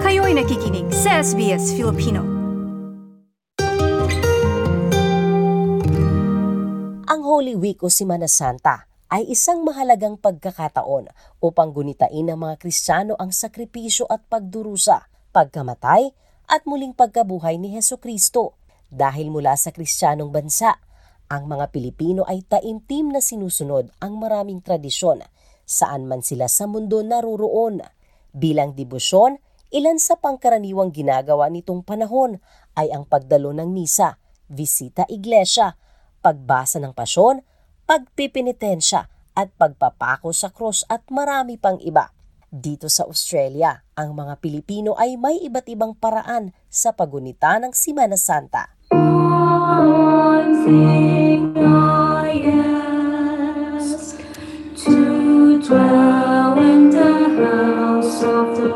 Kayo'y nakikinig sa SBS Filipino. Ang Holy Week o Semana Santa ay isang mahalagang pagkakataon upang gunitain ng mga Kristiyano ang sakripisyo at pagdurusa, pagkamatay at muling pagkabuhay ni Hesukristo. Dahil mula sa Kristiyanong bansa, ang mga Pilipino ay taimtim na sinusunod ang maraming tradisyon saan man sila sa mundo naroroon. Bilang debosyon, ilan sa pangkaraniwang ginagawa nitong panahon ay ang pagdalo ng misa, bisita iglesia, pagbasa ng pasyon, pagpipinitensya at pagpapako sa krus at marami pang iba. Dito sa Australia, ang mga Pilipino ay may iba't ibang paraan sa paggunita ng Semana Santa. One thing I ask, to dwell in the house of the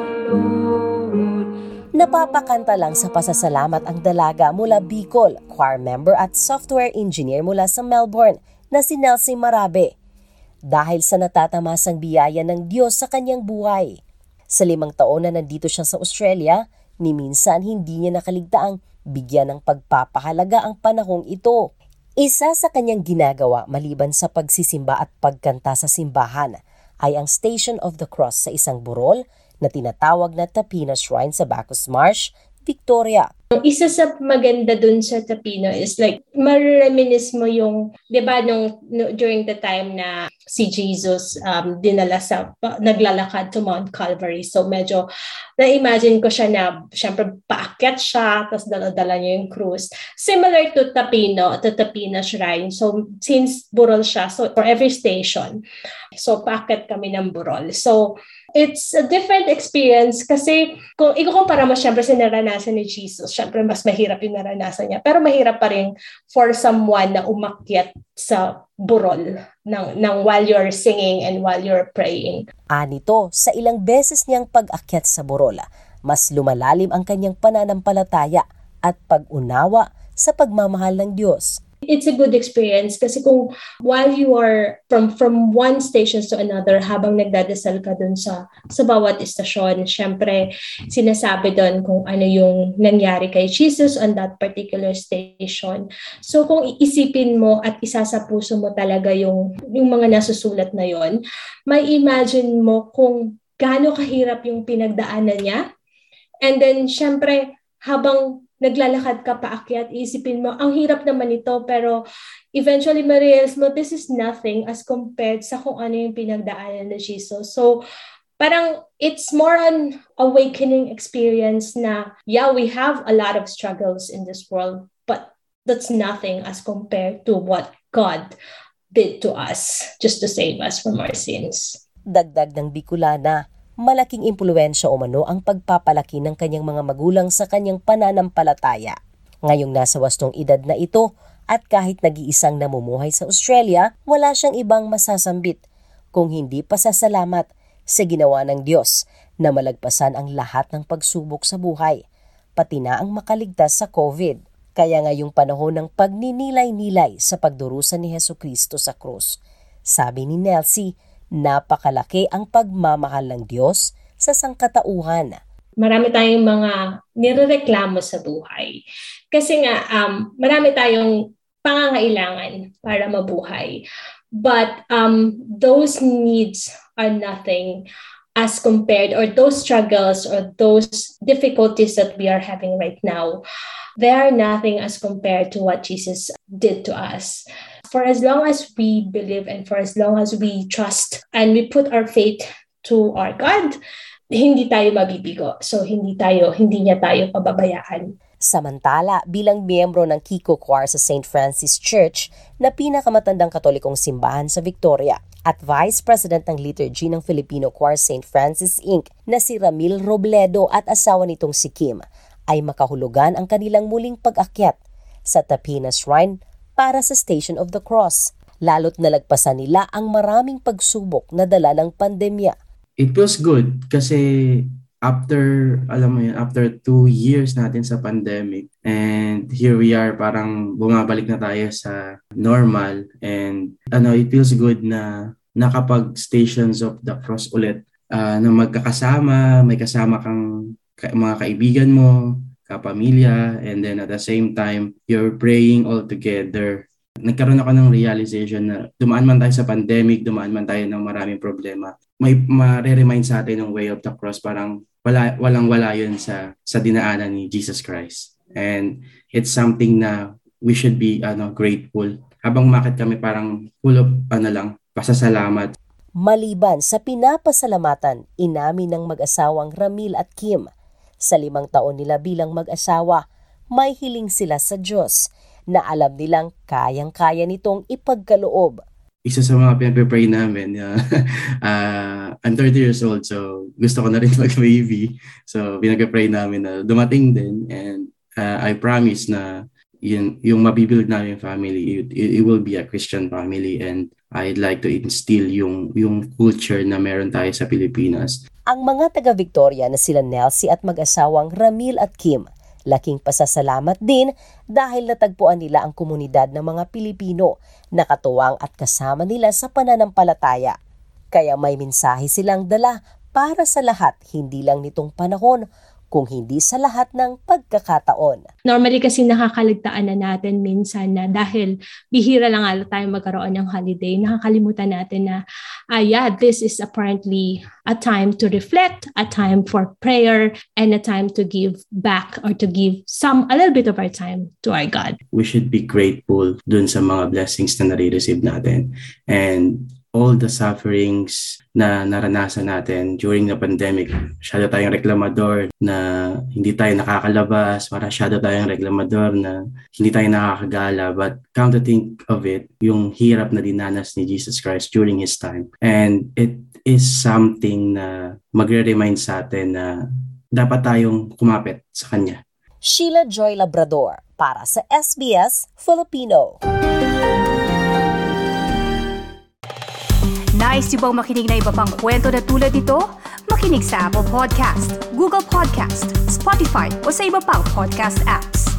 Lord. Napapakanta lang sa pasasalamat ang dalaga mula Bicol, choir member at software engineer mula sa Melbourne na si Nelsie Marabe. Dahil sa natatamasang biyaya ng Diyos sa kanyang buhay. Sa 5 taon na nandito siya sa Australia, ni minsan hindi niya nakaligtaang bigyan ng pagpapahalaga ang panahong ito. Isa sa kanyang ginagawa maliban sa pagsisimba at pagkanta sa simbahan ay ang Station of the Cross sa isang burol na tinatawag na Tapina Shrine sa Bacchus Marsh, Victoria. Isa sa maganda dun sa Tapino is like, marereminis mo yung, di ba, during the time na si Jesus naglalakad to Mount Calvary. So medyo, na-imagine ko siya na, syempre, paakyat siya, tapos dala-dala niya yung krus. Similar to Tapina Shrine. So, since burol siya, so for every station, so paakyat kami ng burol. So, it's a different experience kasi kung ikukumpara mo syempre sa naranasan ni Jesus, syempre mas mahirap yung naranasan niya. Pero mahirap pa rin for someone na umakyat sa burol ng while you're singing and while you're praying. Anito, sa ilang beses niyang pag-akyat sa burol, mas lumalalim ang kanyang pananampalataya at pag-unawa sa pagmamahal ng Diyos. It's a good experience kasi kung while you are from one station to another, habang nagdadasal ka dun sa bawat istasyon, syempre sinasabi dun kung ano yung nangyari kay Jesus on that particular station. So kung iisipin mo at isa sa puso mo talaga yung mga nasusulat na yon, may imagine mo kung gaano kahirap yung pinagdaanan niya. And then syempre habang naglalakad ka paakyat, isipin mo, ang hirap naman ito, pero eventually ma-realize mo, this is nothing as compared sa kung ano yung pinagdaanan ni Jesus. So, parang it's more an awakening experience na, yeah, we have a lot of struggles in this world, but that's nothing as compared to what God did to us just to save us from our sins. Dagdag ng Bicolana, malaking impluwensya o mano ang pagpapalaki ng kanyang mga magulang sa kanyang pananampalataya. Ngayong nasa wastong edad na ito at kahit nag-iisang namumuhay sa Australia, wala siyang ibang masasambit kung hindi pasasalamat sa ginawa ng Diyos na malagpasan ang lahat ng pagsubok sa buhay, pati na ang makaligtas sa COVID. Kaya ngayong panahon ng pagninilay-nilay sa pagdurusa ni Hesukristo sa krus, sabi ni Nelsie, napakalaki ang pagmamahal ng Diyos sa sangkatauhan. Marami tayong mga nirereklamo sa buhay. Kasi nga, marami tayong pangangailangan para mabuhay. But those needs are nothing as compared, or those struggles or those difficulties that we are having right now, they are nothing as compared to what Jesus did to us. For as long as we believe and for as long as we trust and we put our faith to our God, hindi tayo mabibigo. So hindi niya tayo pababayaan. Samantala, bilang miyembro ng Kiko Choir sa St. Francis Church na pinakamatandang katolikong simbahan sa Victoria at Vice President ng Liturgy ng Filipino Choir St. Francis Inc. na si Ramil Robledo at asawa nitong si Kim, ay makahulugan ang kanilang muling pag-akyat sa Tapina Shrine para sa Station of the Cross, lalo't nalagpasan nila ang maraming pagsubok na dala ng pandemya. It feels good kasi after 2 years natin sa pandemic and here we are, parang bumabalik na tayo sa normal and it feels good na nakapag Stations of the Cross ulit, na magkakasama, may kasama kang mga kaibigan mo, kapamilya, and then at the same time, you're praying all together. Nagkaroon ako ng realization na dumaan man tayo sa pandemic, dumaan man tayo ng maraming problema, may ma-remind sa atin ng way of the cross, parang walang-wala yun sa dinaanan ni Jesus Christ. And it's something na we should be grateful. Habang umakit kami, parang full of pasasalamat. Maliban sa pinapasalamatan, inamin ng mag-asawang Ramil at Kim. Sa 5 taon nila bilang mag-asawa, may hiling sila sa Diyos na alam nilang kayang-kaya nitong ipagkaloob. Isa sa mga pinag-pray namin, I'm 30 years old, so gusto ko na rin mag-baby. So pinag-pray namin na dumating din, and I promise na yung mabibuild namin family, it will be a Christian family, and I'd like to instill yung culture na meron tayo sa Pilipinas. Ang mga taga-Victoria na sila Nelsie at mag-asawang Ramil at Kim, laking pasasalamat din dahil natagpuan nila ang komunidad ng mga Pilipino na katuwang at kasama nila sa pananampalataya. Kaya may mensahe silang dala para sa lahat, hindi lang nitong panahon, kung hindi sa lahat ng pagkakataon. Normally kasi nakakalagtaan na natin minsan na dahil bihira lang tayo magkaroon ng holiday, nakakalimutan natin na this is apparently a time to reflect, a time for prayer, and a time to give back or to give a little bit of our time to our God. We should be grateful dun sa mga blessings na nare-receive natin, and all the sufferings na naranasan natin during the pandemic. Masyado tayong reklamador na hindi tayo nakakalabas, masyado tayong reklamador na hindi tayo nakakagala. But come to think of it, yung hirap na dinanas ni Jesus Christ during His time. And it is something na magre-remind sa atin na dapat tayong kumapit sa Kanya. Sheila Joy Labrador para sa SBS Filipino. Nice yung bang makinig na iba pang kwento na tulad ito? Makinig sa Apple Podcast, Google Podcast, Spotify o sa iba pang podcast apps.